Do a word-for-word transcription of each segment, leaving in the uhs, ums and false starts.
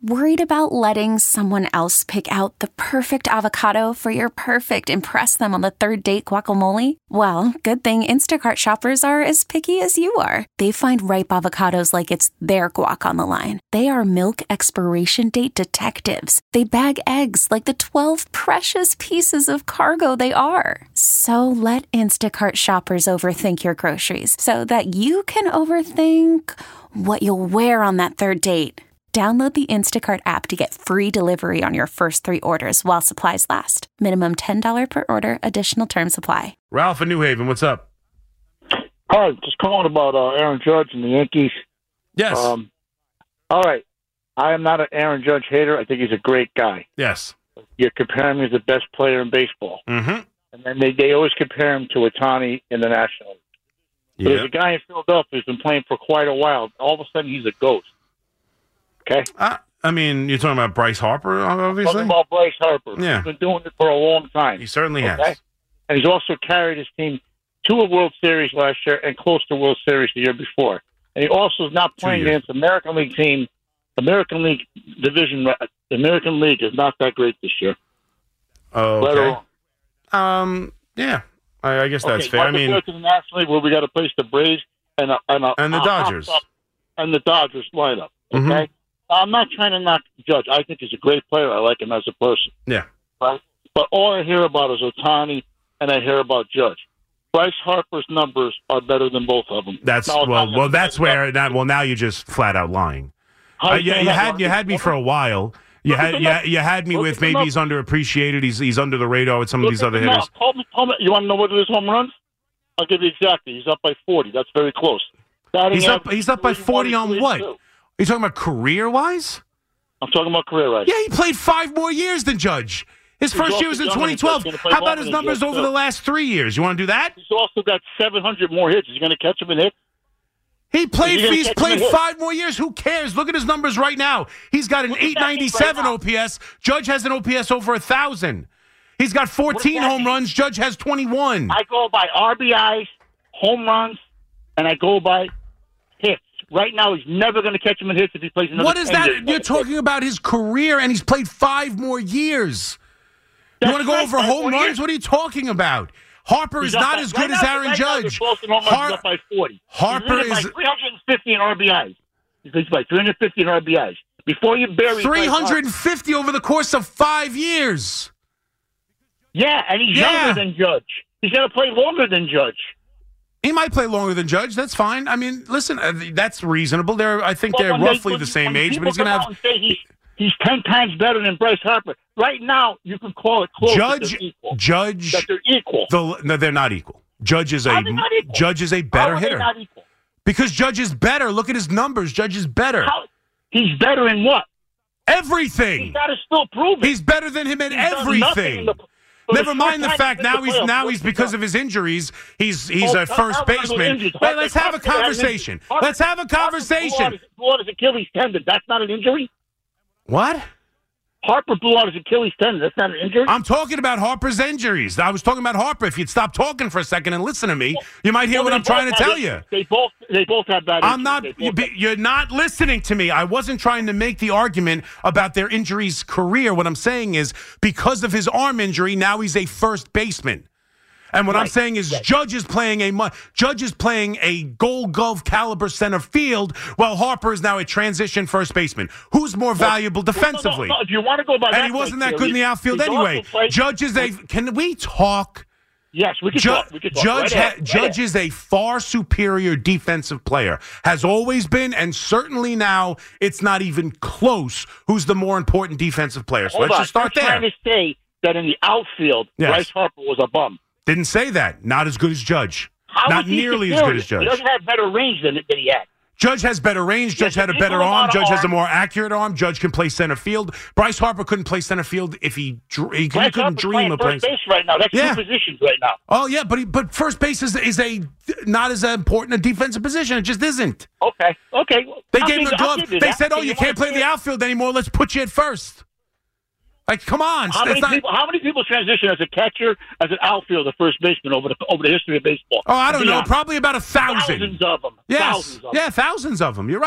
Worried about letting someone else pick out the perfect avocado for your perfect impress them on the third date guacamole? Well, good thing Instacart shoppers are as picky as you are. They find ripe avocados like it's their guac on the line. They are milk expiration date detectives. They bag eggs like the twelve precious pieces of cargo they are. So let Instacart shoppers overthink your groceries so that you can overthink what you'll wear on that third date. Download the Instacart app to get free delivery on your first three orders while supplies last. Minimum ten dollars per order. Additional terms apply. Ralph in New Haven, what's up? Hi, just calling about uh, Aaron Judge and the Yankees. Yes. Um, all right. I am not an Aaron Judge hater. I think he's a great guy. Yes. You're comparing him as the best player in baseball. Mm-hmm. And then they, they always compare him to Ohtani in the National League. But Yep. there's a guy in Philadelphia who's been playing for quite a while. All of a sudden, he's a ghost. Okay? Uh, I mean, you're talking about Bryce Harper, obviously? Talking about Bryce Harper. Yeah. He's been doing it for a long time. He certainly okay? has. And he's also carried his team to a World Series last year and close to World Series the year before. And he also is not playing against the American League team. American League division, the American League is not that great this year. Oh, Right or okay. wrong. Um, yeah, I, I guess that's okay, fair. I mean, go to the National League where we got to place the Braves and a, and, a, and the a Dodgers. hop up and the Dodgers lineup. Okay, Mhm. I'm not trying to knock Judge. I think he's a great player. I like him as a person. Yeah. Right. But all I hear about is Ohtani, and I hear about Judge. Bryce Harper's numbers are better than both of them. That's Now, well, now, well. That's where that. Well, now you're just flat out lying. How Uh, you you, saying you that? had you had me for a while. You Look at had the you, numbers. you had me Look with at the maybe he's numbers. underappreciated. He's he's under the radar with some of Look these at other the hitters. numbers. Hold me, hold me. You want to know what his home runs? I'll give you exactly. He's up by forty. That's very close. Batting He's up. average, He's up by forty on what? Are you talking about career wise? I'm talking about career right. Yeah, he played five more years than Judge. His first also year was in younger than twenty twelve. Judge. He's gonna play How about longer his than numbers Judge, over too. the last three years? You want to do that? He's also got seven hundred more hits. Is he going to catch him in hits? He played. Is he gonna He's catch played him in hits? five more years. Who cares? Look at his numbers right now. He's got an What does eight that mean ninety-seven right now? O P S. Judge has an O P S over a thousand. He's got fourteen that home mean? runs. Judge has twenty-one. I go by R B Is, home runs, and I go by hits. Right now, he's never going to catch him in hits if he plays another What is ten that? years. You're talking about his career, and he's played five more years. You That's want to go right, over five home more runs? years. What are you talking about? Harper He's is up not by- as right good as now- Aaron right now, Judge. they're close to home runs. Har- He's up by forty. Harper he's leading is- by three hundred fifty in R B Is. He's by three hundred fifty in R B Is. Before you bury three hundred fifty over the course of five years. Yeah, and he's Yeah. younger than Judge. He's going to play longer than Judge. He might play longer than Judge. That's fine. I mean, listen, uh, that's reasonable. They're, I think Well, they're when they- roughly when- the same when age, but people he's going to come have out and say he's, he's ten times better than Bryce Harper. Right now, you can call it close. that Judge. they're equal. Judge. That they're equal. The, no, they're not equal. Judge is a How are they not equal? Judge is a How better are they hitter not equal? because Judge is better. Look at his numbers. Judge is better. How, he's better in what? He's Everything. got to still prove it. He's better than him at He's done nothing everything. in the- for Never the mind the first fact time now in the he's playoffs, now what's he's he because done? of his injuries. He's he's Oh, a first how about those baseman. injuries? Wait, let's have a Harper had an conversation. injury. Harper- Let's have a Harper blew out conversation. his- blew out his Achilles tendon. That's not an injury. What? Harper blew out his Achilles tendon. That's not an injury. I'm talking about Harper's injuries. I was talking about Harper. If you'd stop talking for a second and listen to me, you might hear Well, what they I'm trying to both tell have- you. They both they both have bad. I'm injuries. not. They you both be- have- You're not listening to me. I wasn't trying to make the argument about their injuries career. What I'm saying is because of his arm injury, now he's a first baseman. And what I'm Right. saying is Right. Judge is playing a mu- Judge is playing a Gold Glove caliber center field, while Harper is now a transition first baseman. Who's more valuable defensively? No, no, no, if you want to go by that, And he wasn't that good in the criteria, outfield he's anyway. also played- Judge is a. Can we talk? Yes, we can Ju- talk. We can talk. Judge, Right ha- ahead, right Judge ahead. is a far superior defensive player. Has always been, and certainly now, it's not even close. Who's the more important defensive player? So Hold let's on. just start You're there. trying to say that in the outfield, Yes. Bryce Harper was a bum. Didn't say that. Not as good as Judge. How Not is he nearly as superior? good as Judge. He doesn't have better range than, than he had. Judge has better range. Judge Yes, had a he better threw a arm. lot of Judge has a arm. more accurate arm. Judge can play center field. Bryce Harper couldn't play center field if he, dr- he, Bryce couldn't Harper's dream playing of playing. first base right now. That's Yeah. two positions right now. Oh yeah, but he, but first base is is a not as important a defensive position. It just isn't. Okay, okay. They I'll gave him give the you- I'll glove. give you They that. said, "Oh, If you want can't to play see the it- outfield anymore. Let's put you at first." Like, come on. How That's many, not- people, how many people transition as a catcher, as an outfielder, first baseman over the over the history of baseball? oh, I don't Be know. honest. Probably about a thousand. Thousands of them. Yes. Thousands of them. Yeah, thousands of them. You're right.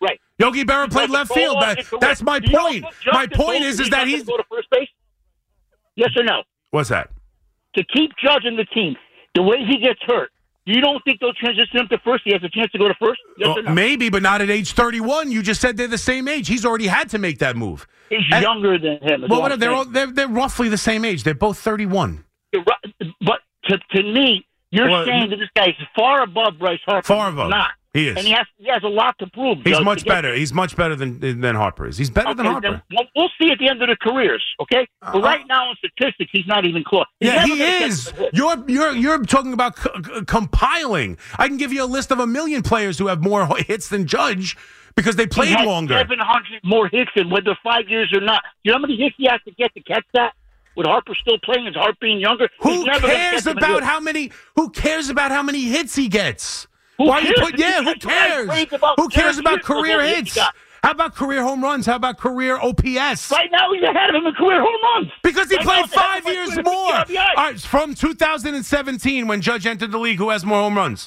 right. Yogi Berra played left field. That, that's my point. My point is, is that he's go to first base. Yes or no? What's that? To keep Judge in the team, the way he gets hurt, you don't think they'll transition him to first? He has a chance to go to first? Yes well, or no? Maybe, but not at age thirty-one. You just said they're the same age. He's already had to make that move. He's and, younger than him. Well, what, they're, all, they're they're roughly the same age. They're both thirty-one. But to, to me, you're well, saying that this guy is far above Bryce Harper. Far above. Not. He is. And he has, he has a lot to prove. He's Judge, much better. He's much better than than Harper is. He's better okay, than Harper. Then, well, we'll see at the end of the careers, okay? But uh, right now in statistics, he's not even close. He's yeah, he is. You're you're you're talking about c- c- compiling. I can give you a list of a million players who have more hits than Judge because they played he longer. seven hundred more hits than whether five years or not. Do you know how many hits he has to get to catch that? With Harper still playing, his heart being younger. Who cares about how many? Who cares about how many hits he gets? Who Why cares? you put? Yeah, who cares? Who cares about career hits? How about career home runs? How about career O P S? Right now, he's ahead of him in career home runs. Because he right played five years more. All right, from two thousand seventeen, when Judge entered the league, who has more home runs?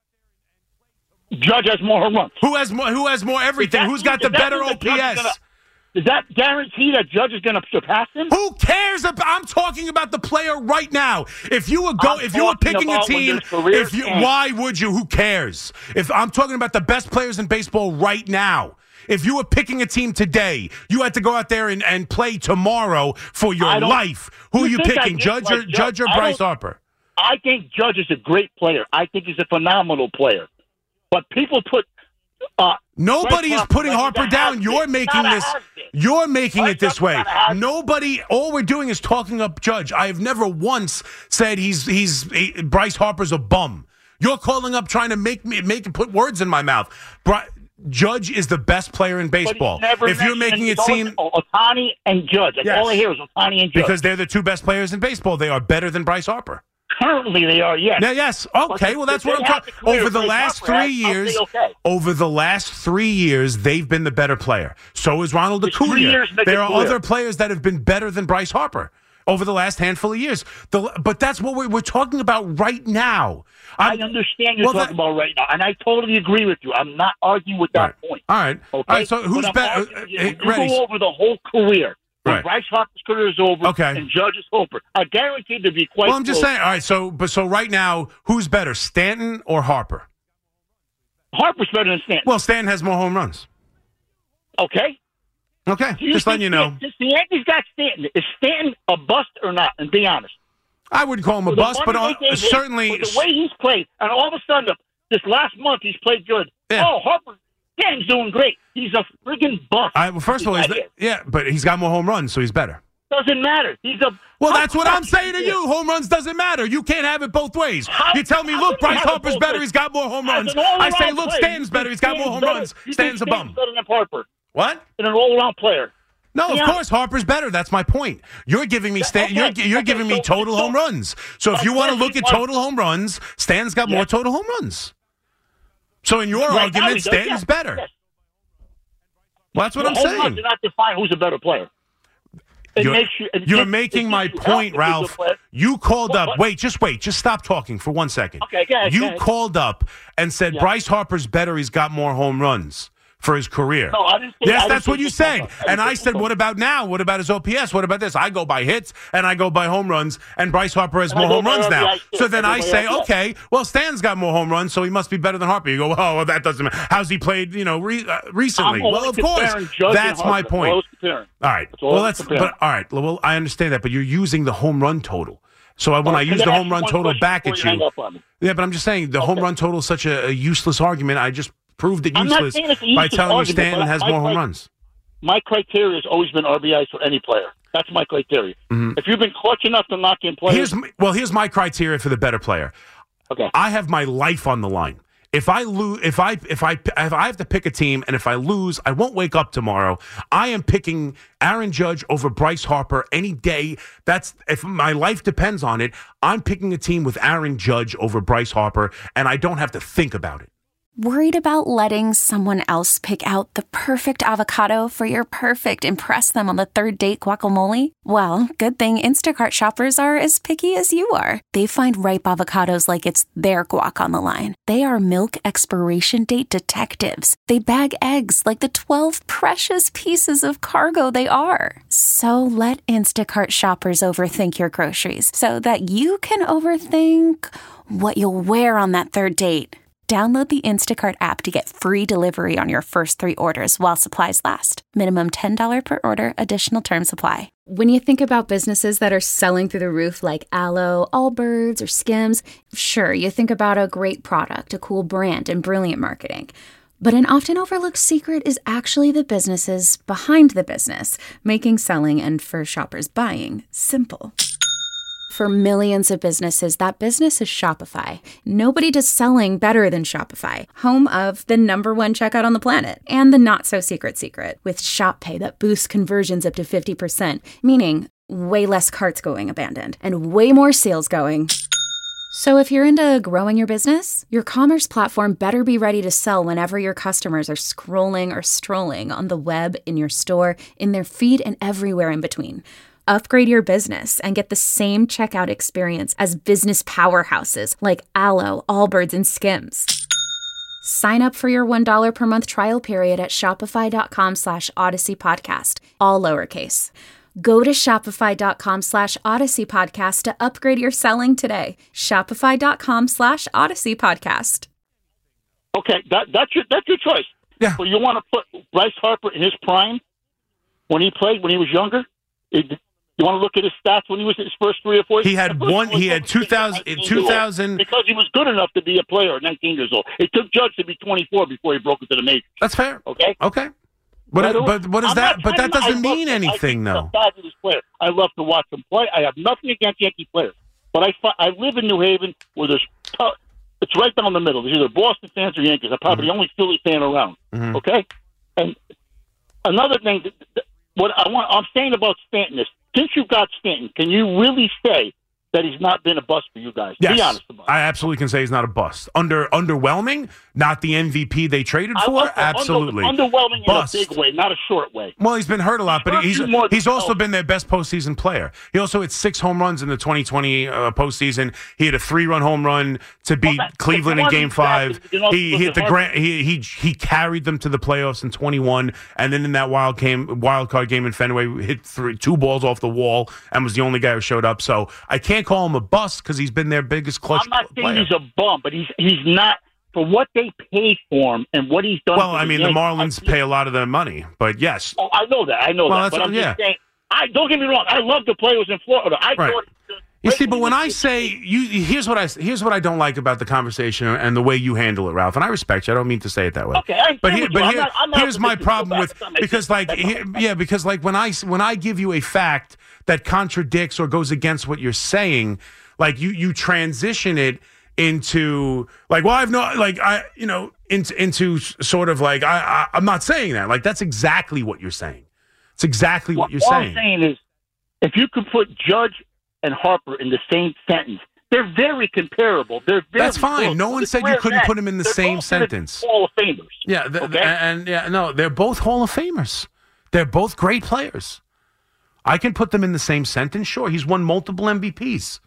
Judge has more home runs. Who has more? Who has more everything? Who's got the better O P S? Does that guarantee that Judge is going to surpass him? Who cares? About, I'm talking about the player right now. If you were go, I'm if you were picking a team, if you, ends. why would you? Who cares? If I'm talking about the best players in baseball right now. If you were picking a team today, you had to go out there and, and play tomorrow for your life. Who you are you picking, Judge or like Judge or Bryce Harper? I think Judge is a great player. I think he's a phenomenal player. But people put. Uh, Nobody is putting Harper down. You're making this. You're making it this way. Nobody. All we're doing is talking up Judge. I have never once said he's he's he, Bryce Harper's a bum. You're calling up trying to make me make put words in my mouth. Bri- Judge is the best player in baseball. If you're making it seem Ohtani and Judge, that's yes. all I hear is Ohtani and Judge because they're the two best players in baseball. They are better than Bryce Harper. Currently, they are, yes. Yeah, yes. Okay, well, that's what I'm talking. Over the last three years, over the last three years, they've been the better player. So is Ronald Acuna. There are other players that have been better than Bryce Harper over the last handful of years. The, but that's what we're, we're talking about right now. I'm, I understand you're well, talking that, about right now, and I totally agree with you. I'm not arguing with that right. point. All right. Okay? All right, so who's better? Uh, you go over the whole career. When right. Bryce Harper's career is over okay. and Judge is over, I guarantee to be quite Well, I'm just close. saying, all right, so but so right now, who's better, Stanton or Harper? Harper's better than Stanton. Well, Stanton has more home runs. Okay. Okay, you just letting you know. The Yankees got Stanton. Is Stanton a bust or not? And be honest. I wouldn't call him a bust, but uh, certainly. Him, the way he's played, and all of a sudden, this last month, he's played good. Yeah. Oh, Harper. Stanton's doing great. He's a friggin' bust. I, well, first of all, he's the, yeah, but he's got more home runs, so he's better. Doesn't matter. He's a well. That's what I'm saying to you. Home runs doesn't matter. You can't have it both ways. How, you tell me, look, Bryce Harper's better. He's got more home runs. I say, look, player, Stanton's better. He's got more home better. runs. Stanton's a bum. Better than Harper. What? Than an all-around player. No, of yeah. course Harper's better. That's my point. You're giving me Stan- okay. you're you're okay. giving me total so, home runs. So if you want to look at total home runs, Stan's got yeah. more total home runs. So in your right argument, Stanton's yes. better. Yes. Well, that's what well, I'm saying. Home runs do not define who's a better player. It you're makes you, it you're makes, making my you point, Ralph. You called what, up. what? Wait, just wait. Just stop talking for one second. Okay, go ahead, you go ahead. called up and said yeah. Bryce Harper's better. He's got more home runs for his career. No, I didn't say, yes, I that's didn't what you said. I and I said, what about now? What about his O P S? What about this? I go by hits and I go by home runs, and Bryce Harper has and more home runs now. So I then I, I say, okay, well, Stan's got more home runs, so he must be better than Harper. You go, oh, well, that doesn't matter. How's he played, you know, re- uh, recently? Well, of course. That's my point. All right. Well, that's, but all right. Well, I understand that, but you're using the home run total. So when well, I use the home run total back at you, yeah, but I'm just saying the okay. home run total is such a, a useless argument. I just proved it useless by telling you Stanton has more home runs. My criteria has always been R B Is for any player. That's my criteria. Mm-hmm. If you've been clutch enough to knock in players, here's my, well, here's my criteria for the better player. Okay, I have my life on the line. If I lose, if I if I if I have to pick a team, and if I lose, I won't wake up tomorrow. I am picking Aaron Judge over Bryce Harper any day. That's if my life depends on it. I'm picking a team with Aaron Judge over Bryce Harper, and I don't have to think about it. Worried about letting someone else pick out the perfect avocado for your perfect impress them on the third date guacamole? Well, good thing Instacart shoppers are as picky as you are. They find ripe avocados like it's their guac on the line. They are milk expiration date detectives. They bag eggs like the twelve precious pieces of cargo they are. So let Instacart shoppers overthink your groceries so that you can overthink what you'll wear on that third date. Download the Instacart app to get free delivery on your first three orders while supplies last. Minimum ten dollars per order. Additional terms apply. When you think about businesses that are selling through the roof like Aloe, Allbirds, or Skims, sure, you think about a great product, a cool brand, and brilliant marketing. But an often overlooked secret is actually the businesses behind the business, making selling and, for shoppers, buying simple. For millions of businesses, that business is Shopify. Nobody does selling better than Shopify, home of the number one checkout on the planet, and the not-so-secret secret, with Shop Pay that boosts conversions up to fifty percent, meaning way less carts going abandoned, and way more sales going. So if you're into growing your business, your commerce platform better be ready to sell whenever your customers are scrolling or strolling on the web, in your store, in their feed, and everywhere in between. Upgrade your business and get the same checkout experience as business powerhouses like Aloe, Allbirds, and Skims. Sign up for your one dollar per month trial period at shopify.com slash Odyssey Podcast, all lowercase. Go to shopify.com slash Odyssey Podcast to upgrade your selling today. Shopify.com slash Odyssey Podcast. Okay, that, that's, your, that's your choice. Yeah. So you want to put Bryce Harper in his prime when he played, when he was younger? It, You want to look at his stats when he was in his first three or four years? He had one. He had two thousand. two thousand because he was good enough to be a player at nineteen years old. It took Judge to be twenty-four before he broke into the majors. That's fair. Okay. Okay. But but what is I'm that? But that to, doesn't mean him. anything, though. He's a fabulous player. I love to watch him play. I have nothing against Yankee players, but I I live in New Haven where there's it's right down the middle. There's either Boston fans or Yankees. I'm probably mm-hmm. the only Philly fan around. Mm-hmm. Okay. And another thing, what I want, I'm saying about Stanton is, since you got Stanton, can you really say that he's not been a bust for you guys? Yes, be honest about it. I absolutely can say he's not a bust. Under underwhelming, not the M V P they traded for. Absolutely under, underwhelming bust. In a big way, not a short way. Well, he's been hurt a lot, but he's he's, he's also been their best postseason player. He also hit six home runs in the twenty twenty uh, postseason. He had a three-run home run to beat well, that, Cleveland in Game Five. He hit the grand. He he he carried them to the playoffs in twenty-one, and then in that wild game, wild card game in Fenway, hit three, two balls off the wall and was the only guy who showed up. So I can't call him a bust because he's been their biggest clutch I'm not player. saying he's a bum, but he's he's not. For what they pay for him and what he's done. Well, I mean, the, the Marlins pay a lot of their money, but yes. Oh, I know that. I know well, that. But I'm yeah. just saying, I don't get me wrong. I love the players in Florida. I right. thought. You see, but when I say you, here's what I here's what I don't like about the conversation and the way you handle it, Ralph. And I respect you. I don't mean to say it that way. Okay, I'm but here, but here, not, I'm not here's my problem with because, like, here, yeah, because like when I when I give you a fact that contradicts or goes against what you're saying, like you you transition it into like, well, I've no like I you know into into sort of like I, I I'm not saying that. Like that's exactly what you're saying. It's exactly what well, you're all saying. I'm saying is, if you could put Judge and Harper in the same sentence, they're very comparable. They're very That's fine. close. No one It's said you couldn't that. put them in the they're same both sentence. Hall of Famers. Yeah, the, okay? and yeah, no, they're both Hall of Famers. They're both great players. I can put them in the same sentence. Sure, he's won multiple M V Ps.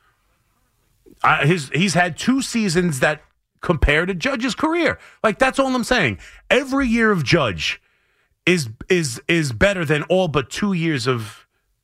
Uh, his he's had two seasons that compare to Judge's career. Like that's all I'm saying. Every year of Judge is is is better than all but two years of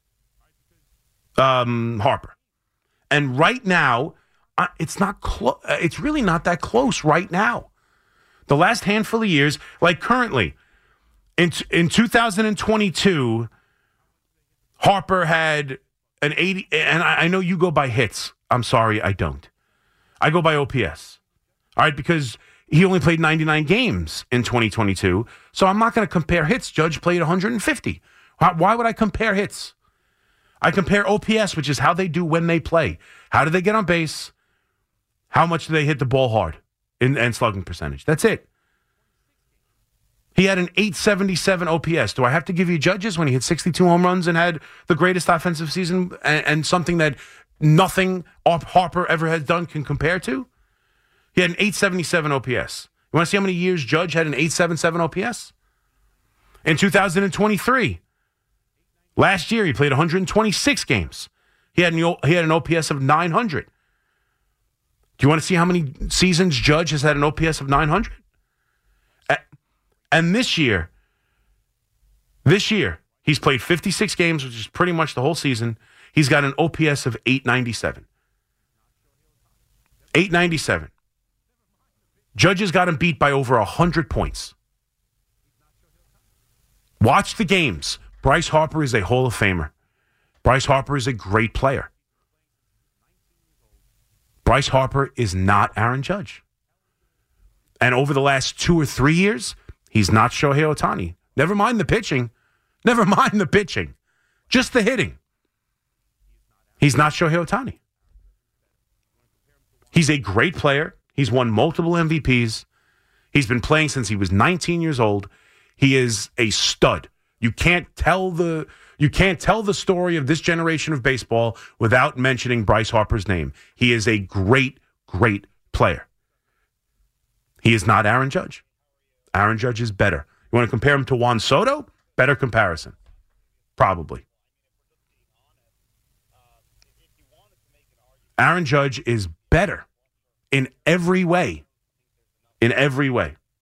um, Harper. And right now, uh, it's not close. Uh, it's really not that close right now. The last handful of years, like currently, in in two thousand twenty-two, Harper had an eighty, and I, I know you go by hits. I'm sorry, I don't. I go by O P S. All right, because he only played ninety-nine games in twenty twenty-two, so I'm not going to compare hits. Judge played one hundred fifty. Why, why would I compare hits? I compare O P S, which is how they do when they play. How do they get on base? How much do they hit the ball hard in, and slugging percentage? That's it. He had an eight seventy-seven O P S. Do I have to give you Judges when he hit sixty-two home runs and had the greatest offensive season and, and something that nothing Harper ever has done can compare to? He had an eight seventy-seven O P S. You want to see how many years Judge had an eight seventy-seven O P S? In two thousand twenty-three, last year he played one hundred twenty-six games. He had an, he had an O P S of nine hundred. Do you want to see how many seasons Judge has had an O P S of nine hundred? And this year, this year, he's played fifty-six games, which is pretty much the whole season. He's got an O P S of eight ninety-seven. eight ninety-seven. Judge has got him beat by over one hundred points. Watch the games. Bryce Harper is a Hall of Famer. Bryce Harper is a great player. Bryce Harper is not Aaron Judge. And over the last two or three years, he's not Shohei Ohtani. Never mind the pitching. Never mind the pitching. Just the hitting. He's not Shohei Ohtani. He's a great player. He's won multiple M V Ps. He's been playing since he was nineteen years old. He is a stud. You can't tell the you can't tell the story of this generation of baseball without mentioning Bryce Harper's name. He is a great, great player. He is not Aaron Judge. Aaron Judge is better. You want to compare him to Juan Soto? Better comparison. Probably. Aaron Judge is better in every way. In every way.